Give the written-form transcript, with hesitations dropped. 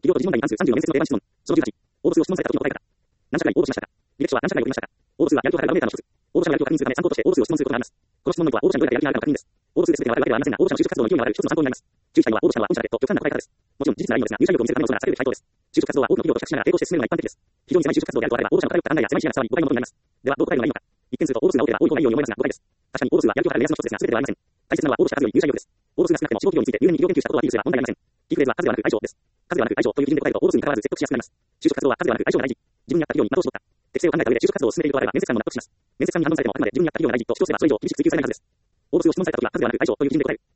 企業と時問題に関する34面接の定番質問。その18、応募数を質問された時の答え方。何社会応募しましたか？履歴書は何社会を読みましたか？応募数はやる気を測るバロメーターの一つ。応募者のやる気を確認するため参考として応募数を質問することがあります。この質問の意図は応募者にどれだけやる気があるかの確認です。応募数で全てがわかるわけではありませんが、応募者の就職活動の勢いのある一つの参考になります。注意したいのは応募したのは御社だけと極端な答え方です。もちろん事実ならいいのですが、入社意欲を見せるための嘘がされる回答です。就職活動は多くの企業と比較しながら並行して進めるのが一般的です。非常に狭い就職活動であるとあれば、応募者の偏った考えや狭い視野が伝わり誤解のもとになります。では、どう答えるのがいいのか。一見すると応募数が多ければ多い方がいいように思いますが、誤解です。確かに応募数はやる気を測る目安の一つですが、全てではありません。大切なのは応募者数より入社意欲です。応募数が少なくても志望企業について入念に企業研究したことをアピールすれば問題ありません。キーフレーズは数ではなく愛情です。数ではなく愛情という基準で答えると応募数に関わらず説得しやすくなります。就職活動は数ではなく愛情が大事。自分に合った企業に的を絞った適性を考えた上で就職活動を進めているとあれば面接官も納得します。面接官に反論されてもあくまで自分に合った企業が大事と主張すればそれ以上厳しく追求されないはずです。応募数を質問されたときは数ではなく愛情という基準で答える。